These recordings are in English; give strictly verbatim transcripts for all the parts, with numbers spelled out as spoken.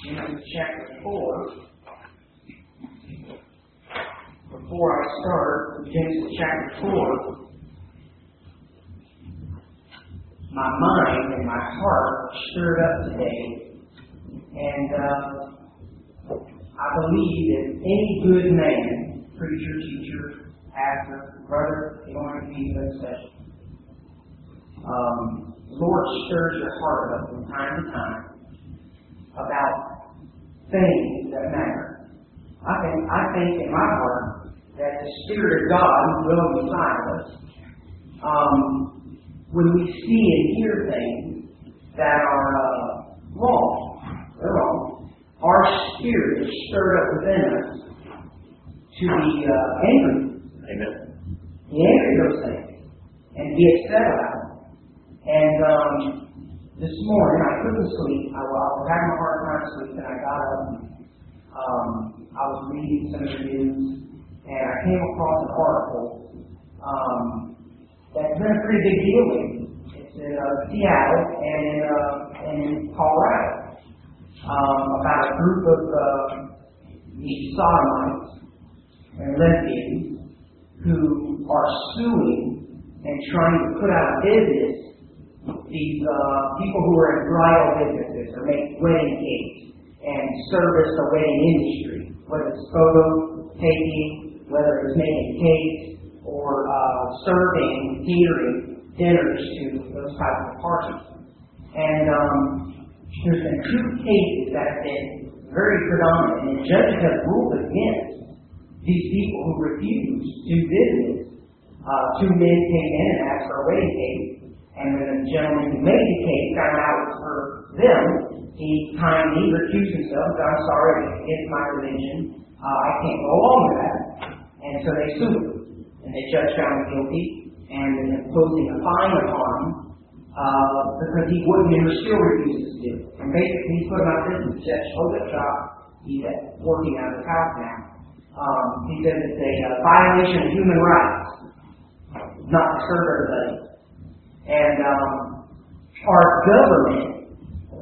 Genesis chapter four. Before I start with Genesis chapter four, my mind and my heart are stirred up today, and uh, I believe that any good man, preacher, teacher, pastor, brother, you don't have to be in session. Um, the Lord stirs your heart up from time to time about things that matter. I think I think in my heart that the Spirit of God is dwelling inside of us. Um, when we see and hear things that are uh, wrong, they're wrong, our spirit is stirred up within us to be uh, angry. Amen. Be angry at those things and be upset about it. And um, this morning I couldn't sleep. I was having a hard time sleeping. I got up. And, um, I was reading some of the news, and I came across an article um, that's been a pretty big deal lately. It's in uh, Seattle and in, uh, and in Colorado um, about a group of uh, these sodomites and lesbians who are suing and trying to put out of business these uh, people who are in bridal businesses or make wedding cakes and service the wedding industry, whether it's photo taking, whether it's making cakes or uh, serving, catering dinners to those types of parties. And um, there's been two cases that have been very predominant, and judges have ruled against these people who refuse to do business. Uh, two men came in and asked for a wedding cake, and when the gentleman who made the cake found out it was for them, he kindly recused himself and said, "I'm sorry, it's against my religion. Uh, I can't go along with that." And so they sued him. And the judge found him guilty and is imposing a fine upon him uh, because he wouldn't and still refuses to do it. And basically, he's put him out of business. The judge closed up shop. He's working out of his house now. Um, he says it's a uh, violation of human rights not to serve everybody. And um, our government,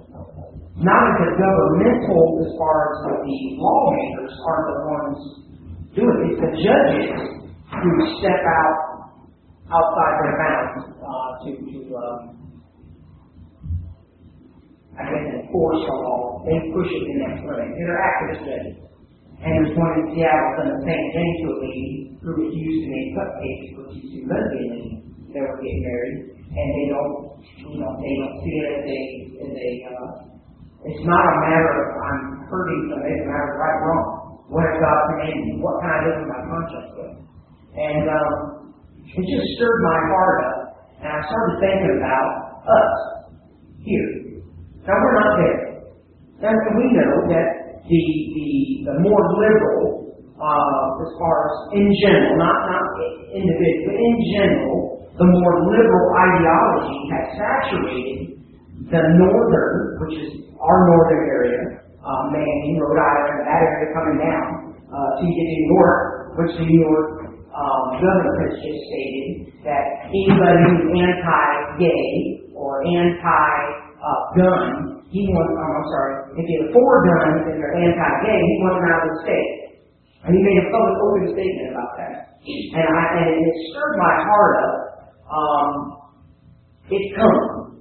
not as a governmental as far as the lawmakers are the ones doing it. It's the judges who step out outside their bounds uh, to, to um, I guess, enforce the law. They push it in that limit. They're activist judges. And there's one in Seattle done the same thing to a lady who refused to make cupcakes for these two lesbian ladies that were getting married. And they don't, you know, they don't see it as a, as a, uh, it's not a matter of I'm hurting somebody, it's a matter of right or wrong. What has God commanded me? What can I live with my conscience with? And um, it just stirred my heart up, and I started thinking about us here. Now we're not there. Now we know that the the, the more liberal, uh, as far as in general, not not individual, but in general, the more liberal ideology has saturated the northern, which is our northern area, uh, Maine, Rhode Island, that area coming down, uh, to get to New York, which the New York um, governor has just stated that anybody who's anti-gay or anti-gun, he wants, oh, I'm sorry, if you're for guns and you're anti-gay, he wants them out of the state. And he made a public open statement about that. And, I, and it stirred my heart up. Um, it's coming.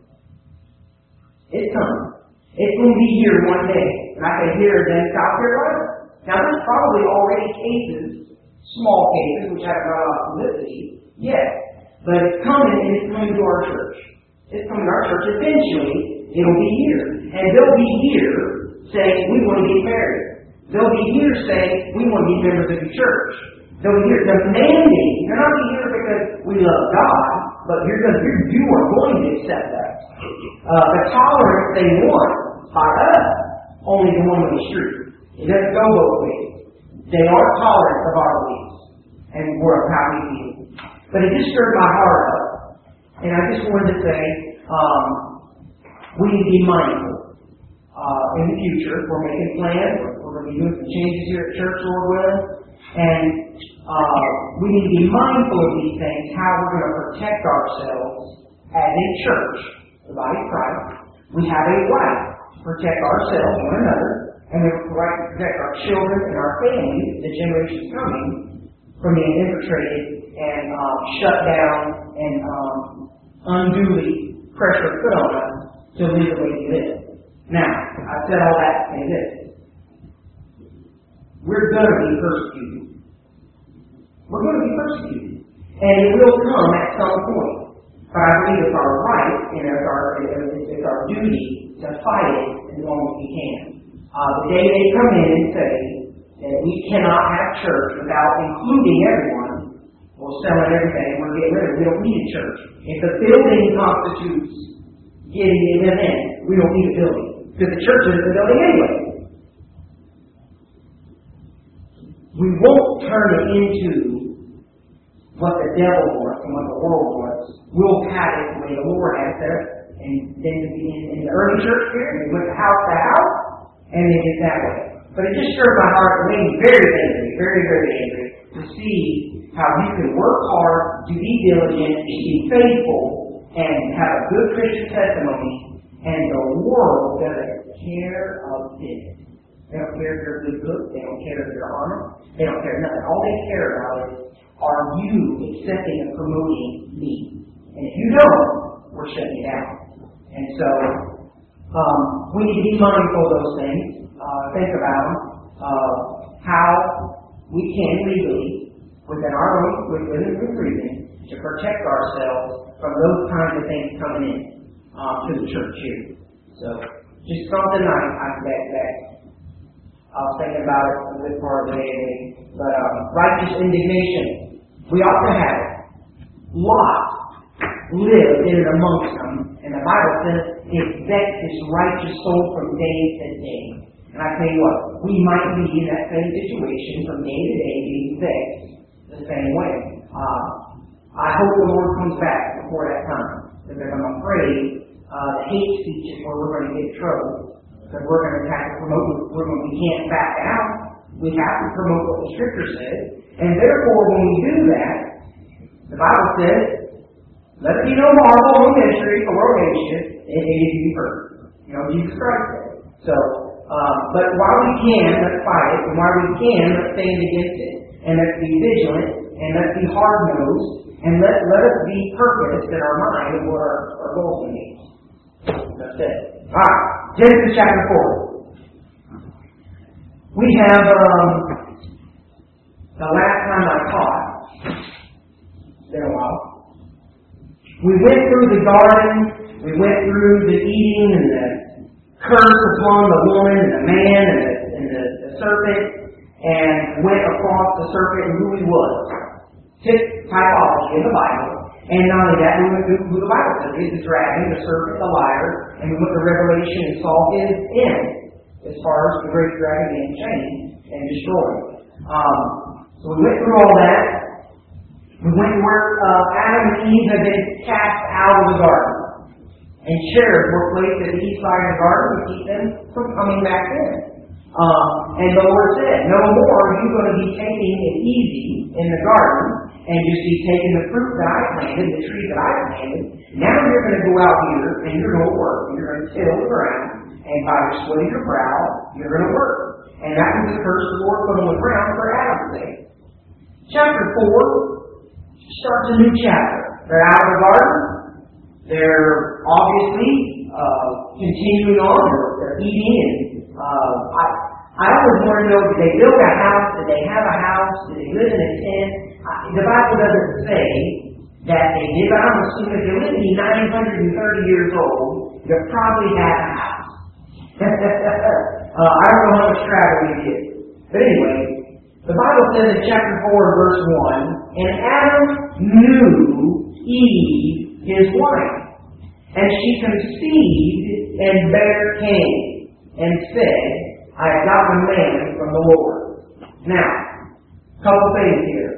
It's coming. It's going to be here one day. And I say here in South Carolina. Now there's probably already cases, small cases, which haven't got a lot of publicity yet. But it's coming and it's coming to our church. It's coming to our church. Eventually, it'll be here. And they'll be here saying, we want to get married. They'll be here saying, we want to be members of the church. They'll be here demanding. They're not here because we love God, but you're because you are going to accept that. Uh, the tolerance they want by us, only the one on the street. It doesn't go both ways. They are tolerant of our beliefs, and we're how we feel. But it just stirred my heart up. And I just wanted to say, um, we need to be mindful. Uh, in the future, we're making plans. We're, we're going to be doing some changes here at church, Lord willing. And uh, we need to be mindful of these things, how we're going to protect ourselves as a church, the body of Christ. We have a right to protect ourselves, one another, and we have a right to protect our children and our families, the generations coming, from being infiltrated and uh, shut down and um, unduly pressure put on us to live the way we live. Now, I said all that to say this. We're going to be persecuted. We're going to be persecuted. And it will come at some point. But I believe it's our right and it's our, it's our duty to fight it as long as we can. Uh, the day they come in and say that we cannot have church without including everyone, we'll sell it everything and we'll get rid of it. We don't need a church. If the building constitutes getting them in, we don't need a building. Because the church is the building anyway. We won't turn it into what the devil wants and what the world wants. We'll have it the way the Lord has it. And then in, in the early church period, we went house to house, and they did that way. But it just stirred my heart and made me very angry, very, very angry, to see how you can work hard, to be diligent, to be faithful, and have a good Christian testimony, and the world doesn't care a bit. They don't care if you're good book, they don't care if you're honest, they don't care nothing. All they care about is, are you accepting and promoting me? And if you don't, we're shutting you down. And so, um, we need to be mindful of those things, uh, think about them, uh, how we can legally, within our own, within the reason, to protect ourselves from those kinds of things coming in uh, to the church here. So, just something I, I that, that I was thinking about it a bit part of the day, but um, righteous indignation. We ought to have it. Lot lived in and amongst them, and the Bible says it vexed his righteous soul from day to day. And I tell you what, we might be in that same situation from day to day, being vexed the same way. Uh, I hope the Lord comes back before that time, because I'm afraid uh, the hate speech is where we're going to get in trouble. Because we're going to have to promote, we're going, we can't back out. We have to promote what the Scripture says. And therefore, when we do that, the Bible says, let it be no marvel, no mystery, or no nation, it needed to be heard. You know, Jesus Christ said. So, um, but while we can, let's fight it. And while we can, let's stand against it. And let's be vigilant. And let's be hard-nosed. And let, let us be purposed in our mind of what our, our goals will be. That's it. All right. Genesis chapter four. We have, um, the last time I taught, it's been a while, we went through the garden, we went through the eating and the curse upon the woman and the man and the, and the, the serpent, and went across the serpent and who he was. Tip typology in the Bible. And not only that, we went through who the Bible says is the dragon, the serpent, the liar, and we went to Revelation and saw his end, as far as the great dragon being chained and destroyed. Um, so we went through all that. We went to where uh, Adam and Eve had been cast out of the garden. And cherubs were placed at the east side of the garden to keep them from coming back in. Uh, and the Lord said, no more are you going to be taking it easy in the garden and just be taking the fruit that I planted, the tree that I planted. Now you're going to go out here and you're going to work. You're going to till the ground. And by the sweat of your brow, you're going to work. And that was the curse the Lord put on the ground for Adam's sake. Chapter four starts a new chapter. They're out of the garden. They're obviously uh, continuing on. They're eating. And uh, I, I always want to know, did they build a house? Did they have a house? Did they live in a tent? Uh, the Bible doesn't say that they did, but I'm assuming if they lived to be nine hundred thirty years old, they probably had a house. uh, I don't know how much travel we did. But anyway, the Bible says in chapter four, verse one, and Adam knew Eve, his wife, and she conceived and bare Cain, and said, I have gotten a man from the Lord. Now, a couple things here.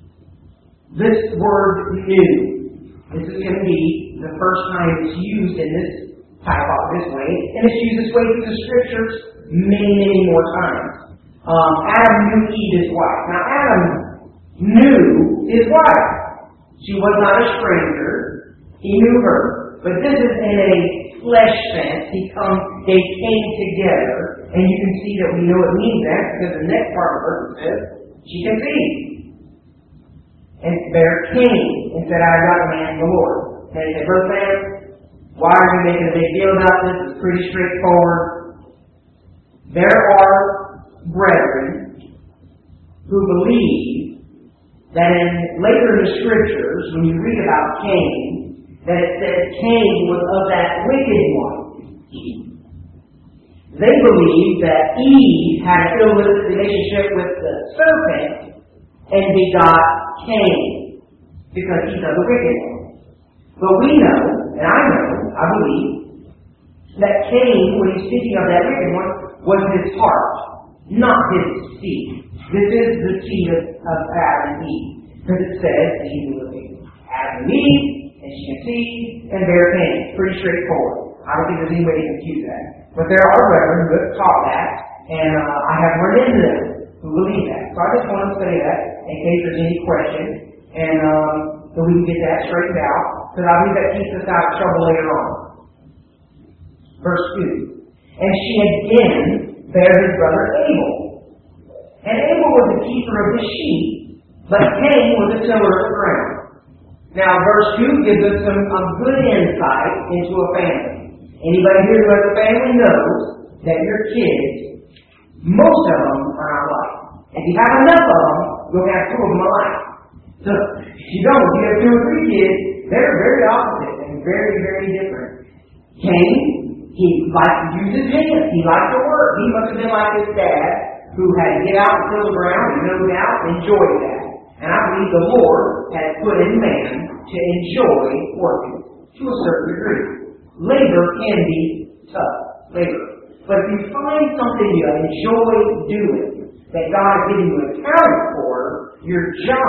This word knew, this is going to be the first time it's used in this type of this way, and it's used this way through the Scriptures many, many more times. Um, Adam knew Eve, his wife. Now, Adam knew his wife. She was not a stranger. He knew her. But this is in a flesh sense. He comes they came together, and you can see that we know it means that because the next part of the verse says, she conceived. And there came and said, I got a man from the Lord. And they said, Brother Sam, why are you making a big deal about this? It's pretty straightforward. There are brethren who believe that in later in the scriptures, when you read about Cain, that it says Cain was of that wicked one. They believe that Eve had an illicit relationship with the serpent and begot Cain because he's of the wicked one. But we know, and I know, I believe, that Cain, when he's speaking of that wicked one, was his heart, not his seed. This is the seed of, of Adam and Eve. Because it says, Eve was Adam and Eve, and she conceived, and bare Cain. Pretty straightforward. I don't think there's any way to confuse that. But there are brethren who have taught that, and uh, I have run into them who believe that. So I just want to say that in case there's any question, and um, so we can get that straightened out, because I believe that keeps us out of trouble later on. Verse two. And she again bare his brother Abel. And Abel was the keeper of the sheep, but Cain was the tiller of the ground. Now, verse two gives us some a good insight into a family. Anybody here who has a family knows that your kids, most of them are not alike. If you have enough of them, you'll have two of them alike. So, if you don't, if you have two or three kids, they're very opposite and very, very different. Cain, he liked to use his hands. He liked to work. He must have been like his dad, who had to get out and till the ground and no doubt enjoy that. And I believe the Lord has put in man to enjoy working to a certain degree. Labor can be tough, labor. But if you find something you enjoy doing, that God has given you a talent for, your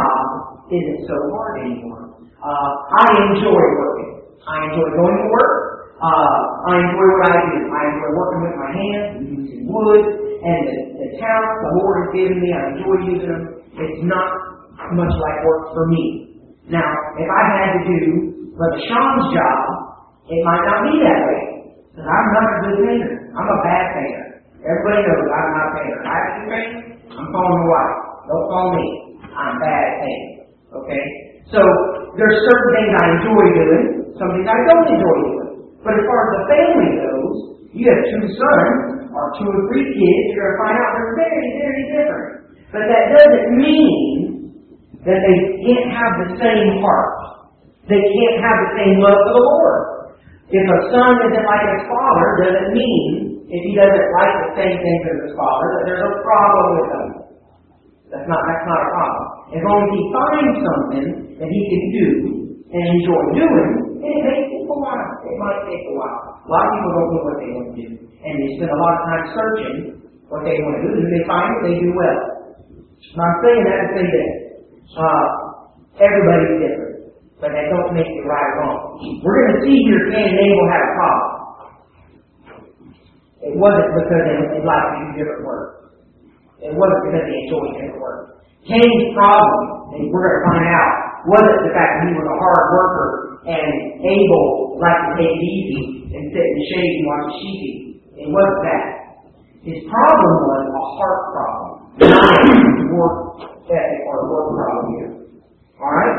job isn't so hard anymore. Uh, I enjoy working. I enjoy going to work. Uh, I enjoy what I do. I enjoy working with my hands, using wood, and the, the talent the Lord has given me. I enjoy using them. It's not much like work for me. Now, if I had to do Brother Sean's job, it might not be that way. Because I'm not a good painter. I'm a bad painter. Everybody knows I'm not a painter. I have to paint, I'm calling the wife. Don't call me. I'm bad at painting. Okay? So, there's certain things I enjoy doing, some things I don't enjoy doing. But as far as the family goes, you have two sons, or two or three kids, you're going to find out they're very, very different. But that doesn't mean that they can't have the same heart. They can't have the same love for the Lord. If a son isn't like his father, doesn't mean, if he doesn't like the same things as his father, that there's a problem with him. That's not, that's not a problem. As long as he finds something that he can do and enjoy doing, and it may take a while. It might take a while. A lot of people don't know what they want to do. And they spend a lot of time searching what they want to do, and if they find it, they do well. Now, I'm saying that to say this. Uh, everybody's different. But that don't make it right or wrong. We're going to see here Cain and Abel had a problem. It wasn't because they, they liked to do different work. It wasn't because they enjoyed different work. Cain's problem, and we're going to find out, wasn't the fact that he was a hard worker and Abel liked to take it easy and sit in the shade and watch the sheep eat. It wasn't that. His problem was a heart problem, not a work ethic or a work problem here. Alright?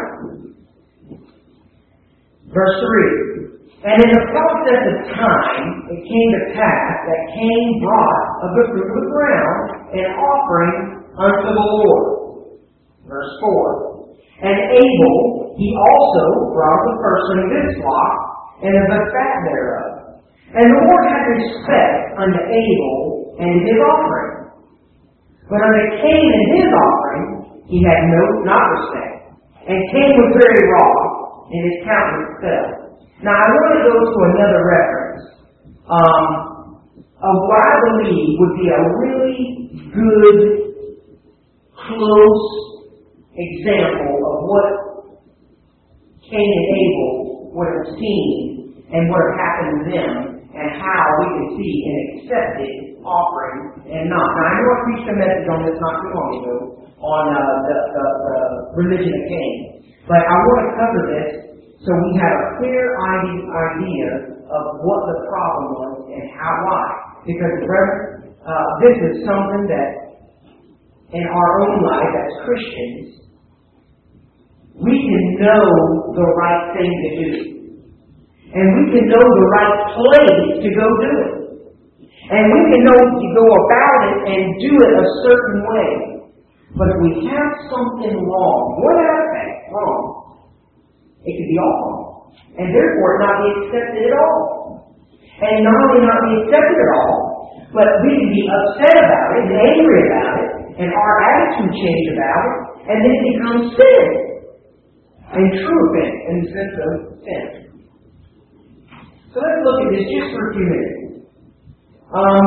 Verse three. And in the process of time, it came to pass that Cain brought of the fruit of the ground an offering unto the Lord. Verse four. And Abel, he also brought the person of his flock, and of the fat thereof. And the Lord had respect unto Abel and his offering. But unto Cain and his offering, he had no not respect. And Cain was very wroth, and his countenance fell. Now, I want to go to another reference um, of what I believe would be a really good, close example of what Cain and Abel would have seen and what have happened to them, and how we can see an accepted offering and not. Now, I know I preached a message on this not too long ago on uh, the, the, the religion of Cain, but I want to cover this so we have a clear idea of what the problem was And how, why? Because, brethren, uh, this is something that in our own life as Christians, we can know the right thing to do. And we can know the right place to go do it. And we can know to go about it and do it a certain way. But if we have something wrong, what aspect wrong, it could be all wrong. And therefore not be accepted at all. And not only not be accepted at all, but we can be upset about it and angry about it, and our attitude change about it, and then it becomes sin. And true offense in the sense of sin. So let's look at this just for a few minutes. Um,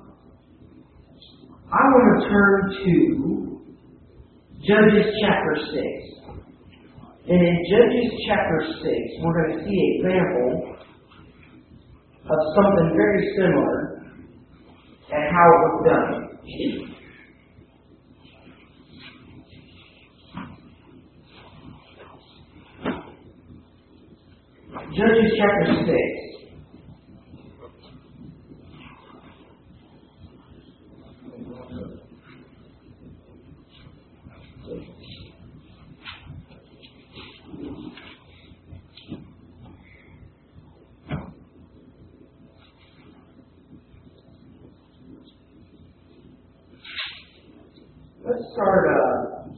I want to turn to Judges chapter six. And in Judges chapter six, we're going to see an example of something very similar and how it was done. Judges chapter six. Let's start uh,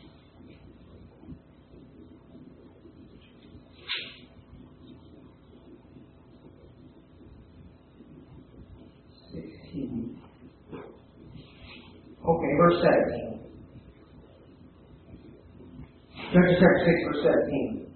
sixteen. Okay, verse seventeen. Judges chapter six, verse seventeen.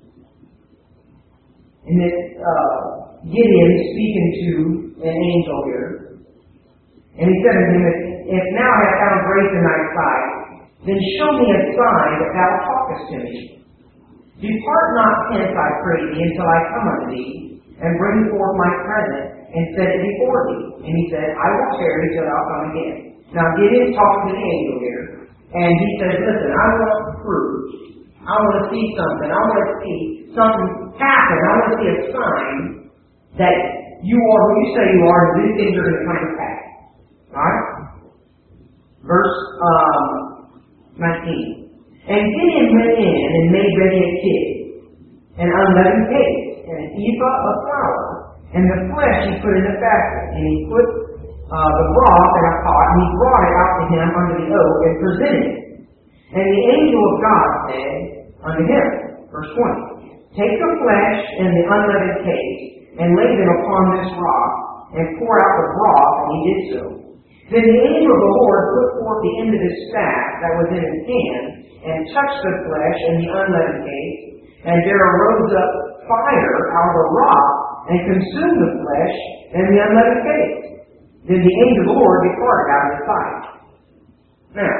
And it, uh, Gideon speaking to an angel here, and he said unto him, If now I have found grace in thy sight, then show me a sign that thou talkest to me. Depart not hence, I pray thee, until I come unto thee, and bring forth my present, and set it before thee. And he said, I will tarry till thou come again. Now Gideon talking to the angel here, and he says, listen, I want proof. I want to see something. I want to see something happen. I want to see a sign that you are who you say you are, and these things are going to come to pass. Alright? Verse um, nineteen. And Gideon went in and made ready a kid, an unleavened cake, and an ephah of flour, and the flesh he put in a basket, and he put uh, the broth in a pot, and he brought it out to him under the oak, and presented it. And the angel of God said unto him, verse twenty, Take the flesh and the unleavened cake, and lay them upon this rock, and pour out the broth, and he did so. Then the angel of the Lord put forth the end of his staff that was in his hand, and touched the flesh and the unleavened cake, and there arose up fire out of the rock, and consumed the flesh and the unleavened cake. Then the angel of the Lord departed out of his sight. Now,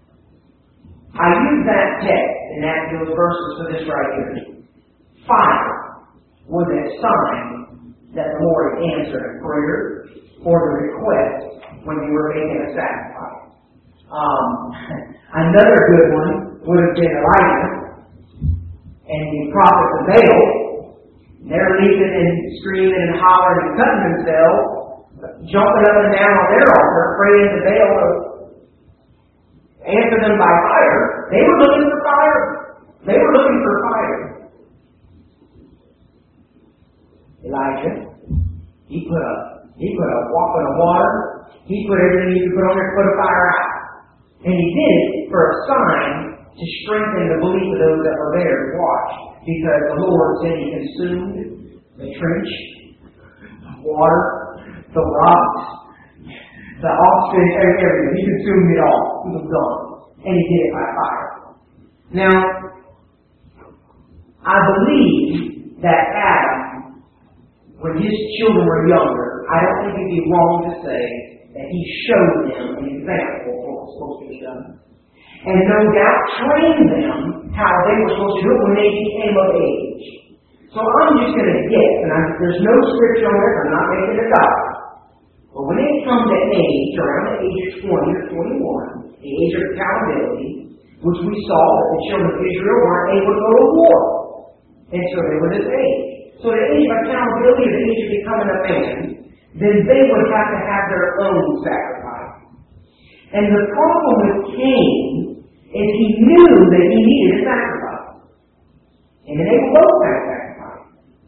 I use that text and that those verses for this right here. Fire was a sign that the Lord answered a prayer or the request when you were making a sacrifice. Um, another good one would have been Elijah and the prophets of Baal. They're leaping and screaming and hollering and cutting themselves, jumping up and down on their altar, praying to Baal to answer them by fire. They were looking for fire. They were looking for fire. Elijah, he put a he put a walk in the water. He put everything he could put on there to put a fire out. And he did it for a sign to strengthen the belief of those that were there to watch. Because the Lord said he consumed the trench, the water, the rocks, the oxygen, everything. He consumed it all. He was gone. And he did it by fire. Now, I believe that Adam, when his children were younger, I don't think it'd be wrong to say that he showed them an example of what was supposed to be done. And no doubt trained them how they were supposed to do it when they became of age. So I'm just going to guess, and I'm, there's no scripture on it, I'm not making it up. But when they come to age, around the age of twenty or twenty-one, the age of accountability, which we saw that the children of Israel weren't able to go to war. And so they were this age. So the age of accountability is the age of becoming a man. then they would have to have their own sacrifice. And the problem with Cain is he knew that he needed a sacrifice. And they were both had a sacrifice.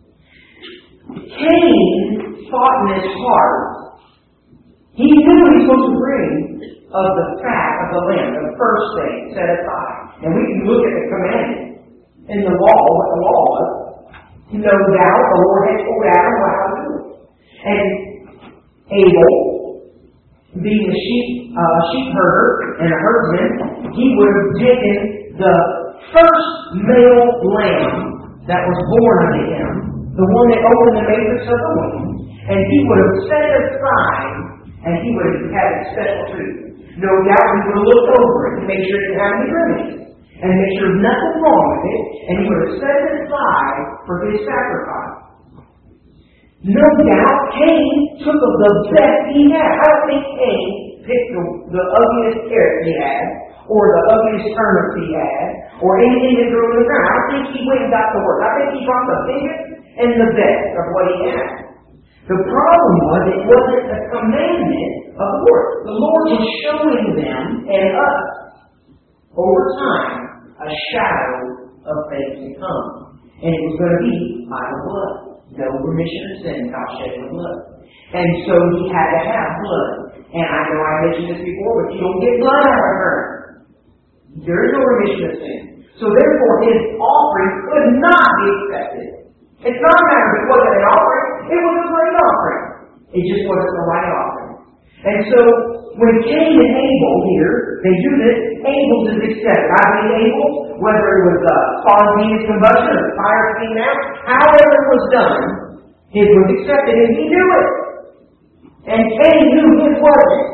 Cain thought in his heart, he knew he was supposed to bring of the fat of the lamb, the first thing set aside. And we can look at the commandment in the law, what the law was. No doubt the Lord had told Adam how to do it. And Abel, being a sheep, uh, sheep herder and a herdsman, he would have taken the first male lamb that was born unto him, the one that opened the matrix of the womb, and he would have set it aside, and he would have had a special treatment. No doubt he would have looked over it to make sure it didn't have any remedies, and make sure there's nothing wrong with it, and he would have set it aside for his sacrifice. No doubt Cain took of the best he had. I don't think Cain picked the, the ugliest carrot he had, or the ugliest turnip he had, or anything that grew in the ground. I don't think he went and got the work. I think he brought the biggest and the best of what he had. The problem was it wasn't a commandment of the Lord. The Lord was showing them and us over time a shadow of things to come. And it was going to be by the blood. No remission of sin without shedding of blood. And so he had to have blood. And I know I mentioned this before, but you don't get blood out of her. There is no remission of sin. So therefore his offering could not be accepted. It's not a matter of it wasn't an offering. It was a great offering. It just wasn't the right offering. And so when Cain and Abel here, they do this, Abel's is accepted. I believe Abel, whether it was uh, spontaneous combustion or fire came out, however it was done, it was accepted and he knew it. And Cain knew his wasn't.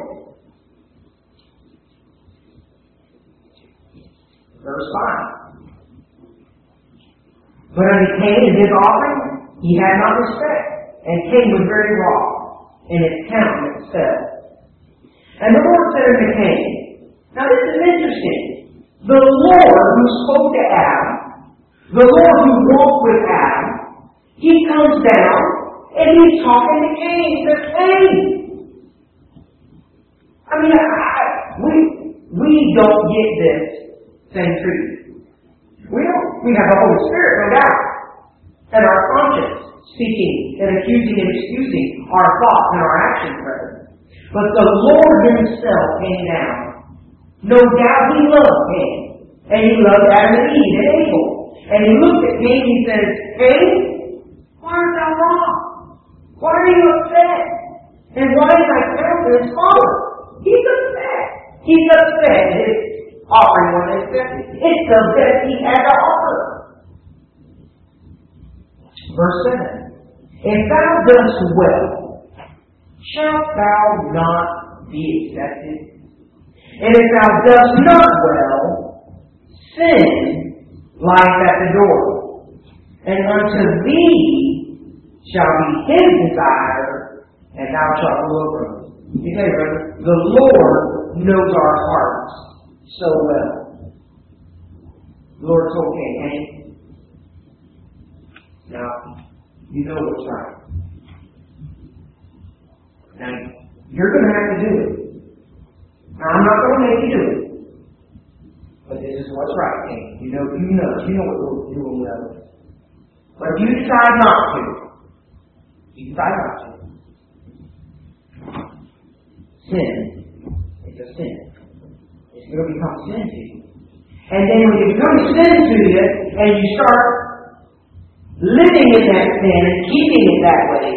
Verse five. But unto Cain and his offering, he had not respect. And Cain was very wroth, and his countenance fell. And the Lord said unto Cain, now this is interesting. The Lord who spoke to Adam, the Lord who walked with Adam, he comes down and he's talking to Cain. He says, Cain. I mean, I, I, we, we don't get this same treatment. We don't. We have the Holy Spirit, no doubt. And our conscience speaking and accusing and excusing our thoughts and our actions, rather. But the Lord himself came down. No doubt he loved Cain. And he loved Adam and Eve and Abel. And he looked at Cain and he says, Cain, why art thou wrong? Why are you upset? And why is thy countenance fallen? He's upset. He's upset that his offering wasn't accepted. It's the best he had to offer. Verse seven. If thou dost well, shalt thou not be accepted? And if thou dost not well, sin lies at the door. And unto thee shall be his desire, and thou shalt rule over him. You say, brother, the Lord knows our hearts so well. The Lord told Cain, Cain, now, you know what's right. Now, you're going to have to do it. Now, I'm not going to make you do it. But this is what's right, Cain. You know, you know, you know what you will know. But if you decide not to, you decide not to. Sin is a sin. It's going to become sin to you. And then when it becomes sin to you, and you start living in that sin and keeping it that way,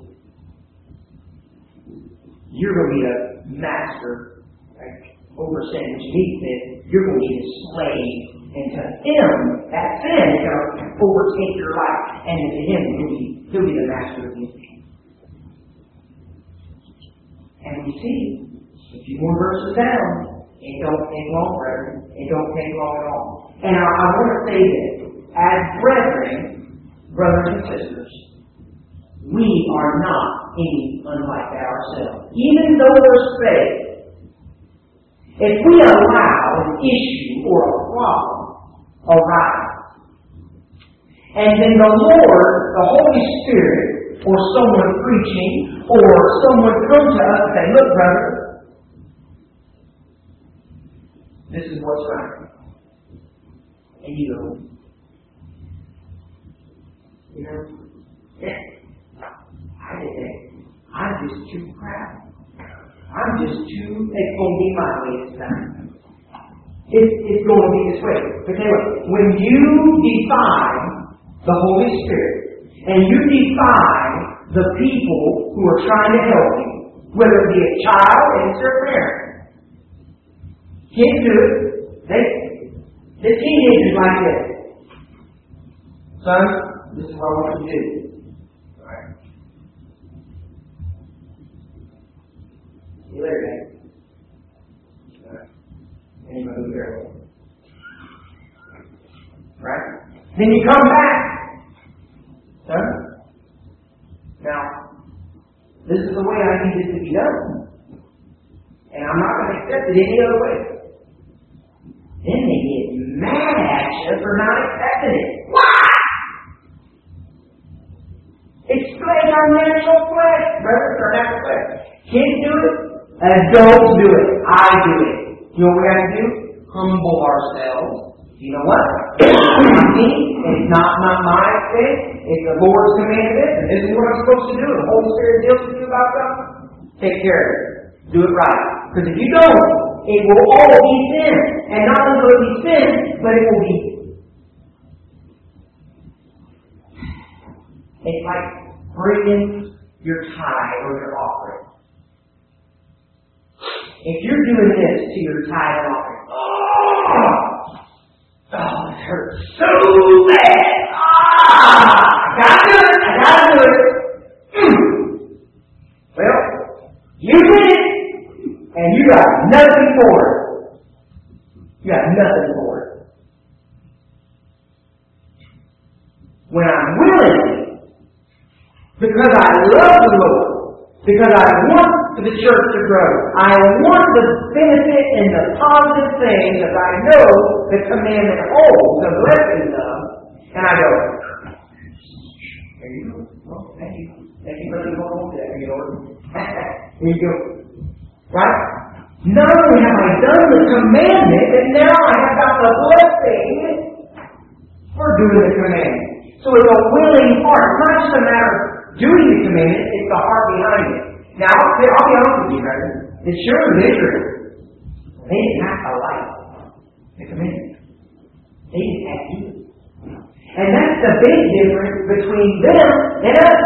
you're going to be a master like, over sin, which means that you're going to be a slave. And to him, that sin is going to overtake your life. And to him, he'll be, he'll be the master of you. And we see, a few more verses down, it don't take long, brethren. It don't take long at all. And I, I want to say this. As brethren, brothers and sisters, we are not any unlike that ourselves. Even though we're saved, if we allow an issue or a problem arise, and then the Lord, the Holy Spirit, or someone preaching, or someone come to us and say, look, brother, this is what's right. And you go, you know, yeah, I did that. I'm just too proud. I'm just too, it's going to be my way this time. It's, it's going to be this way. But tell you what, when you defy the Holy Spirit, and you defy the people who are trying to help you, whether it be a child and it's their parent, kids do it. They, the teenagers like this. Son, this is what I want you to do. All right. See you later, man. All right. And you move there. Right? Then you come back. Son? Now, this is the way I need it to be done. And I'm not going to accept it any other way. Then they get mad at you for not accepting it. Why? Explain our natural flesh, brothers, our natural flesh. Kids do it. Adults do it. I do it. You know what we have to do? Humble ourselves. You know what? It's not me. It's not my, my thing. It's the Lord's commandment. And this is what I'm supposed to do. The Holy Spirit deals with you about something. Take care of it. Do it right. Because if you don't, it will all be sin. And not only will it be sin, but it will be. It's like bringing your tithe or your offering. If you're doing this to your tithe and offering, oh, oh, it hurts so bad. Ah, I gotta do it. I gotta do it. Mm. Well, you did it. And you got nothing for it. You got nothing for it. When I'm willing, because I love the Lord, because I want the church to grow, I want the benefit and the positive things that I know the commandment holds, the blessings of, and I go, there you go. Well, thank you. Thank you for the Lord. There you go. There you go. Right? Not only have I done the commandment, but now I have got the blessing for doing the commandment. So it's a willing heart. It's not just a matter of doing the commandment, it's the heart behind it. Now, I'll be honest with you, brother. The children of Israel, they didn't have to like the commandment. They didn't have to do it. And that's the big difference between them and us.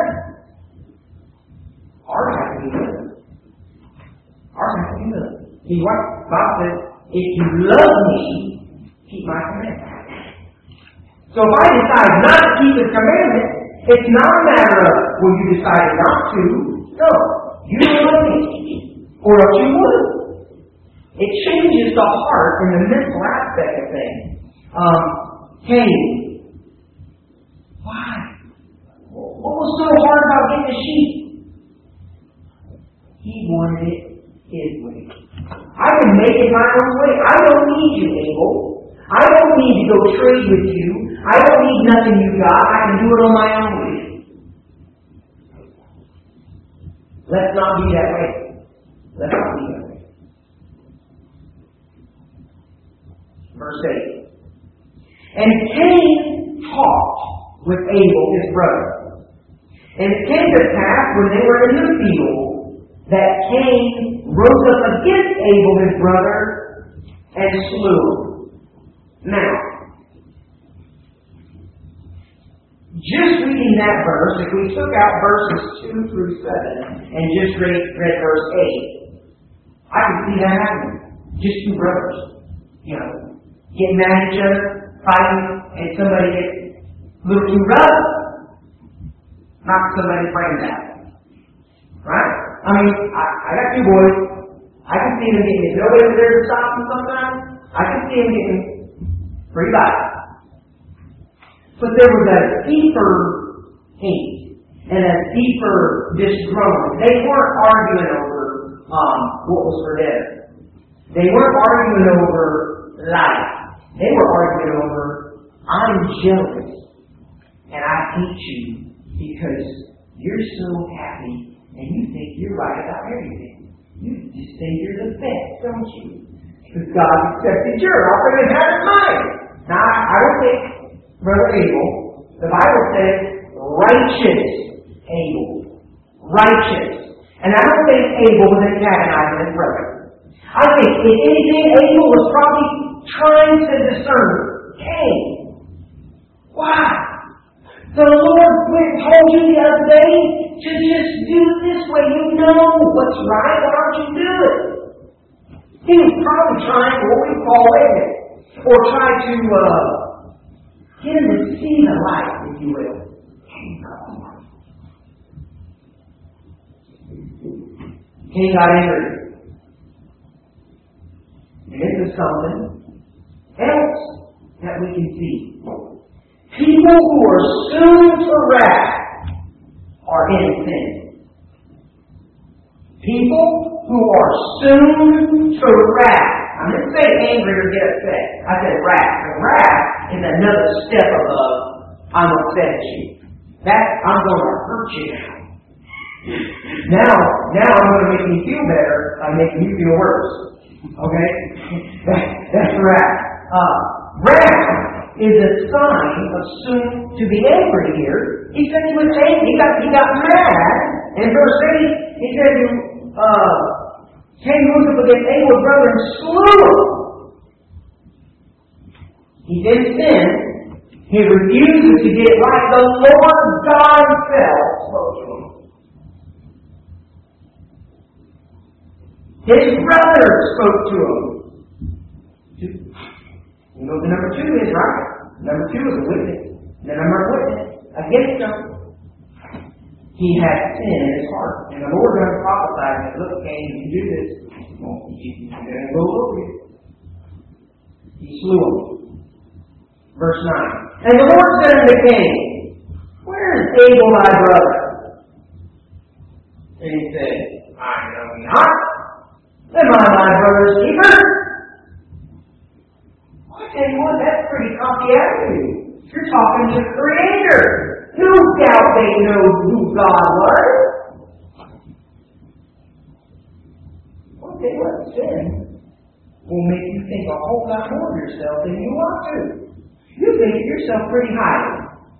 Ours has to be good. Ours has to be good. See what? God says, if you love me, keep my commandments. So if I decide not to keep His commandments, it's not a matter of, well, you decided not to. No. You don't love me. Or else you would. It changes the heart and the mental aspect of things. Um, Cain. Why? What was so hard about getting the sheep? He wanted it his way. I can make it my own way. I don't need you, Abel. I don't need to go trade with you. I don't need nothing you got. I can do it on my own way. Let's not be that way. Let's not be that way. Verse eight. And Cain talked with Abel, his brother. And it came to pass when they were in the field that Cain rose up against Abel, his brother, and slew him. Now, just reading that verse, if we took out verses two through seven and just read, read verse eight, I could see that happening. Just two brothers, you know, getting mad at each other, fighting, and somebody gets a little too rough, knock somebody's brains out. Right? I mean, I, I got two boys. I can see them getting, if nobody was there to stop them sometimes, I can see them getting pretty bad. But there was a deeper hate and a deeper disgruntlement. They weren't arguing over um, what was for dinner. They weren't arguing over life. They were arguing over, I'm jealous and I hate you because You're so happy, and you think you're right about everything. You just think you're the best, don't you? Because God accepted your offering and had it mine. Now, I don't think, Brother Abel, the Bible says, righteous Abel. Righteous. And I don't think Abel was antagonizing his brother. I think, if anything, Abel was probably trying to discern Cain. Why? The Lord told you the other day to just do it this way. You know what's right. Why don't you do it? He was probably trying to what we call it, or try to uh, get him to see the light, if you will. Cain got angry. And this is something else that we can see. People who are soon to wrath are in sin. People who are soon to wrath. I didn't say angry or get upset. I said wrath. And wrath is another step above I'm upset at you. That I'm going to hurt you now. Now, now I'm going to make you feel better by making you feel worse. Okay? That, that's wrath. Uh, wrath is a sign of soon to be angry here. He said he was angry. He got, he got mad. In verse eight, he said, uh, Cain moved up against Abel's brother and slew him. He didn't sin. He refuses to get it right. The Lord God Himself spoke to him. His brother spoke to him. You know what the number two is, right? Number two is a witness. The number of witness against him. He had sin in his heart. And the Lord going to prophesy and said, look, Cain, if you do this, well, you're going to go over you. He slew him. Verse nine. And the Lord said unto Cain, where is Abel thy brother? And he said, I know not. Am I my brother's keeper? I tell you what, that's pretty cocky attitude. You're talking to the Creator. No doubt they know who God was. I'll tell you what, sin will make you think a whole lot more of yourself than you want to. You think of yourself pretty highly.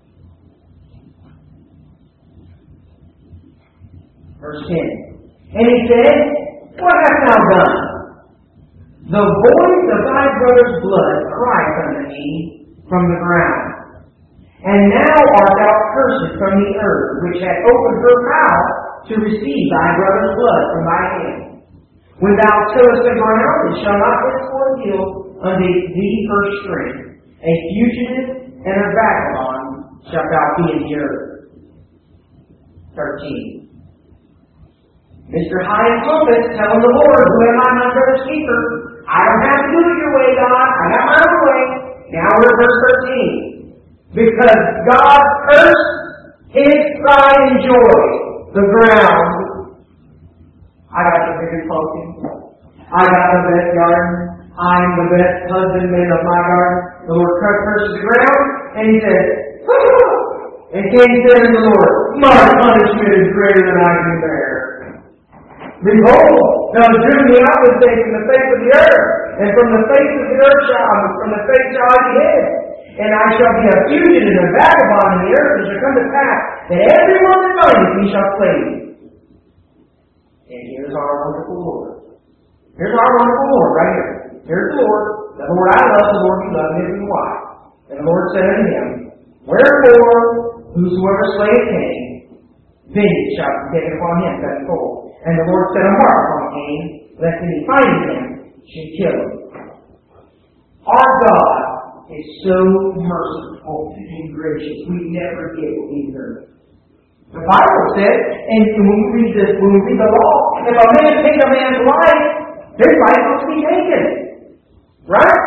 Verse ten. And he said, what hast thou done? The voice of thy brother's blood crieth unto me from the ground. And now art thou cursed from the earth, which hath opened her mouth to receive thy brother's blood from thy hand. When thou tillest the ground, it shall not henceforth yield unto thee for strength. A fugitive and a vagabond shalt thou be in the earth. thirteen. Mister High and Pompous telling the Lord, who am I, my brother's keeper? I don't have to do it your way, God. I got my own way. Now we're at verse thirteen. Because God cursed his pride and joy, the ground. I got the biggest clothing. I got the best garden. I'm the best husbandman of my garden. The Lord curses the ground, and he said, whoo! And Cain said to the Lord, my punishment is greater than I can bear. Behold, thou hast driven me out this day from the face of the earth, and from the face of the earth shall, from the face shall I be hid. And I shall be a fugitive and a vagabond in the earth. It shall come to pass that everyone that findeth me shall slay me. And here's our wonderful Lord. Here's our wonderful Lord right here. Here's the Lord. The Lord I love, the Lord you love, his and wife. And the Lord said unto him, wherefore, whosoever slayeth Cain, vengeance shall be taken upon him sevenfold. And the Lord set a mark upon Cain, lest any finding him should kill him. Our God is so merciful and gracious. We never get what we deserve. The Bible says, and when we read this, when we read the law, if a man take a man's life, his life must be taken. Right?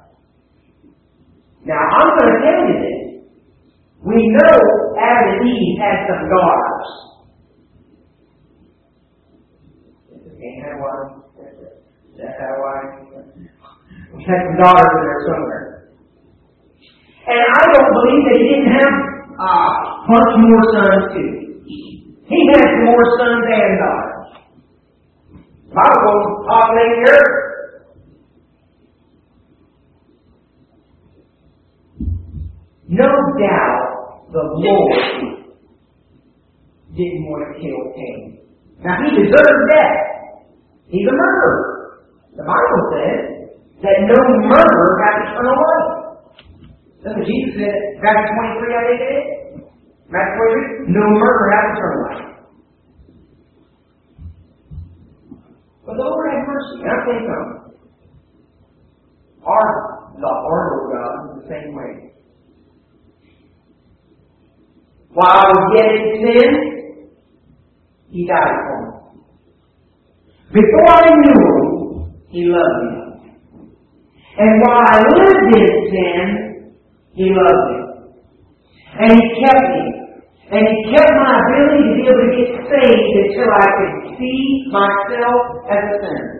Now, I'm going to tell you this. We know Adam and Eve had some daughters. Can't have one. That's how I. We had some daughters in there somewhere. And I don't believe they didn't have a bunch more sons too. He had more sons and daughters. The Bible won't populate the earth. No doubt the Lord didn't want to kill Cain. Now, he deserved death. He's a murderer. The Bible says that no murderer has eternal life. That's what Jesus said. Matthew twenty-three, I think it is. Matthew twenty-three, no murderer has eternal life. But the Lord had mercy. And I'll tell you something. Our, our Lord God is the same way. While I was yet in sin, He died for me. Before I knew Him, He loved me. And while I lived in sin, He loved me. And He kept me. And He kept my ability to be able to get saved until I could see myself as a sinner.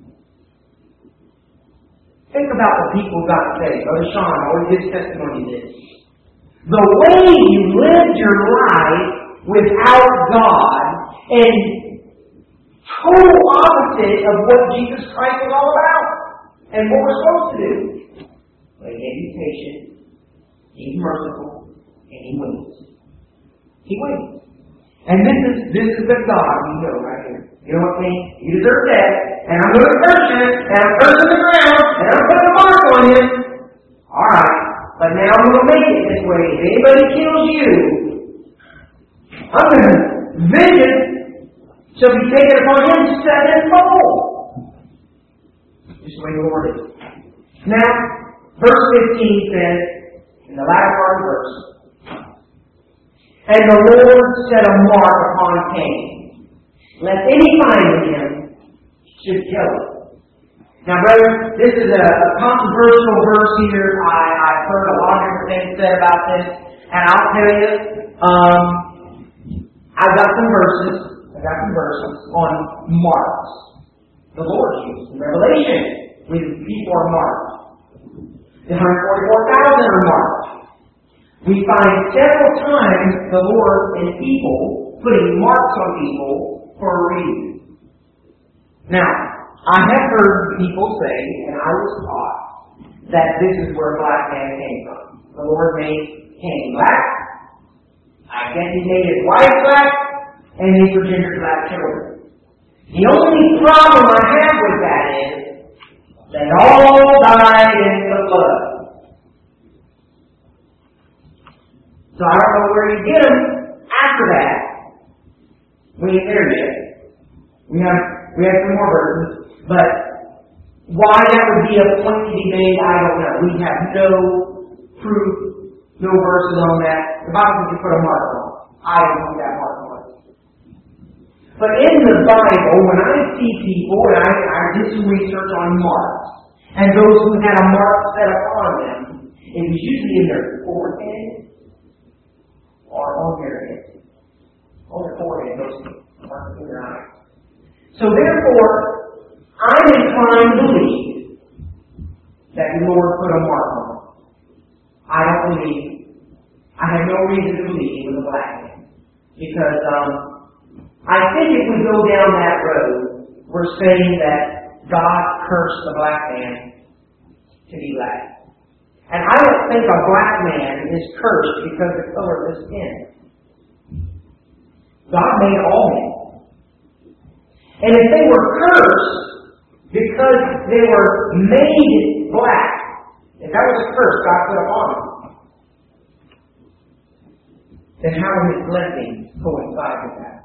Think about the people who got saved. Brother Sean always gives testimony to this. The way you lived your life without God and total opposite of what Jesus Christ was all about and what we're supposed to do. But yet He's patient, He's merciful, and He wins. He wins. And this is this is the God we know right here. You know what I mean? You deserve death, and I'm going to curse you, and I'm cursing the ground, and I'm putting a mark on you. Alright. But now I'm going to make it this way. If anybody kills you, I'm going to vengeance shall be taken upon him sevenfold. Just the way the Lord is. Now, verse fifteen says, in the latter part of the verse, and the Lord set a mark upon Cain, lest any finding him should kill him. Now, brother, this is a, a controversial verse here. I, I've heard a lot of different things said about this. And I'll tell you, um, I've got some verses. I've got some verses on marks. The Lord used in Revelation when people are marked. The one hundred forty-four thousand are marked. We find several times the Lord and people putting marks on people for a reason. Now, I have heard people say, and I was taught, that this is where black man came from. The Lord made Cain black. I guess He made his wife black, and He engendered black children. The only problem I have with that is they all died in the flood. So I don't know where you get them after that. We ain't there yet. We have we have some more verses. But why that would be a point to be made, I don't know. We have no proof, no verses on that. The Bible says you put a mark on. I don't know that mark on. But in the Bible, when I see people, and I, I did some research on marks, and those who had a mark set upon them, it was usually in their forehead or on their head. On their forehead, those marks in their eyes. So therefore, I'm inclined to believe that the Lord put a mark on it. I don't believe, I have no reason to believe he was a black man. Because um, I think if we go down that road, we're saying that God cursed the black man to be black. And I don't think a black man is cursed because of the color of his skin. God made all men. And if they were cursed because they were made black, if that was a curse God put upon them, then how would His blessings coincide with that?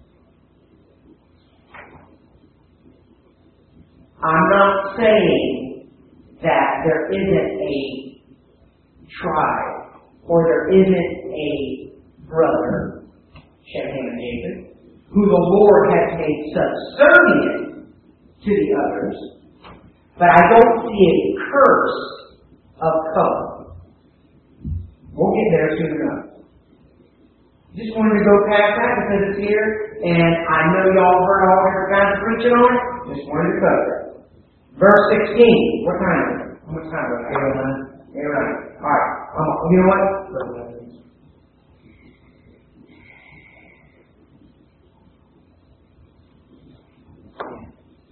I'm not saying that there isn't a tribe or there isn't a brother, Shem, Ham, and Japheth, who the Lord has made subservient to the others, but I don't see a curse of color. We'll get there soon enough. Just wanted to go past that because it's here, and I know y'all heard all different kinds of preaching on it. Just wanted to cover it. Verse sixteen. What time is it? How much time is it? eight oh nine. eight oh nine. Alright. Um, you know what?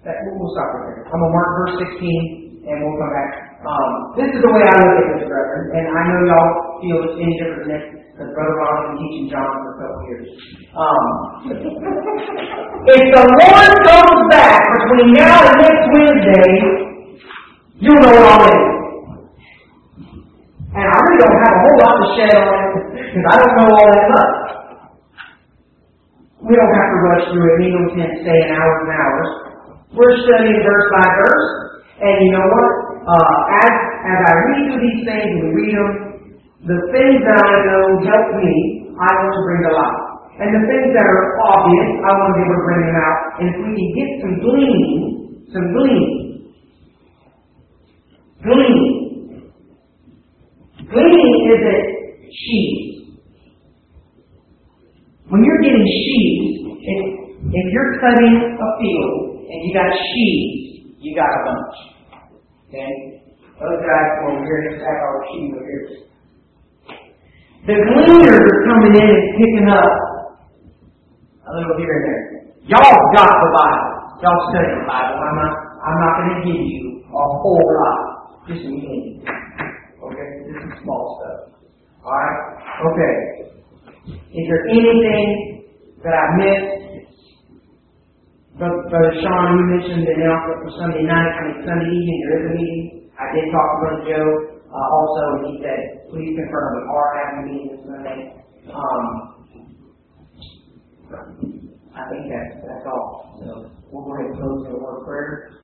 that, we'll stop right there. I'm going to mark verse sixteen, and we'll come back. Um, this is the way I look at this, brethren, and I know y'all feel it's any different than this, because Brother Ron has been teaching John for a couple years. Um, if the Lord comes back between now and next Wednesday, you'll know all it is. And I really don't have a whole lot to shed on it, because I don't know all that much. We don't have to rush through it. We don't tend to stay in hours and hours. We're studying verse by verse. And you know what? Uh, as, as I read through these things and we read them, the things that I know help me, I want to bring to light. And the things that are obvious, I want to be able to bring them out. And if we can get some gleaning, some gleaning, gleaning. Gleaning isn't sheaves. When you're getting sheaves, if, if you're cutting a field and you got sheaves, you got a bunch. Okay? Those guys over here, just have our sheaves over here. The gleaners are coming in and picking up a little here and there. Y'all got the Bible. Y'all study the Bible. I'm not, I'm not going to give you a whole lot. Just some gleaning. Okay? This is small stuff. Alright? Okay. Is there anything that I missed? Brother Sean, you mentioned the announcement for Sunday night. I mean, Sunday evening, there is a meeting. I did talk to Brother Joe uh, also, and he said, please confirm we are having a meeting this Sunday. Um, I think that's, that's all. So we'll go ahead and close with a word of prayer.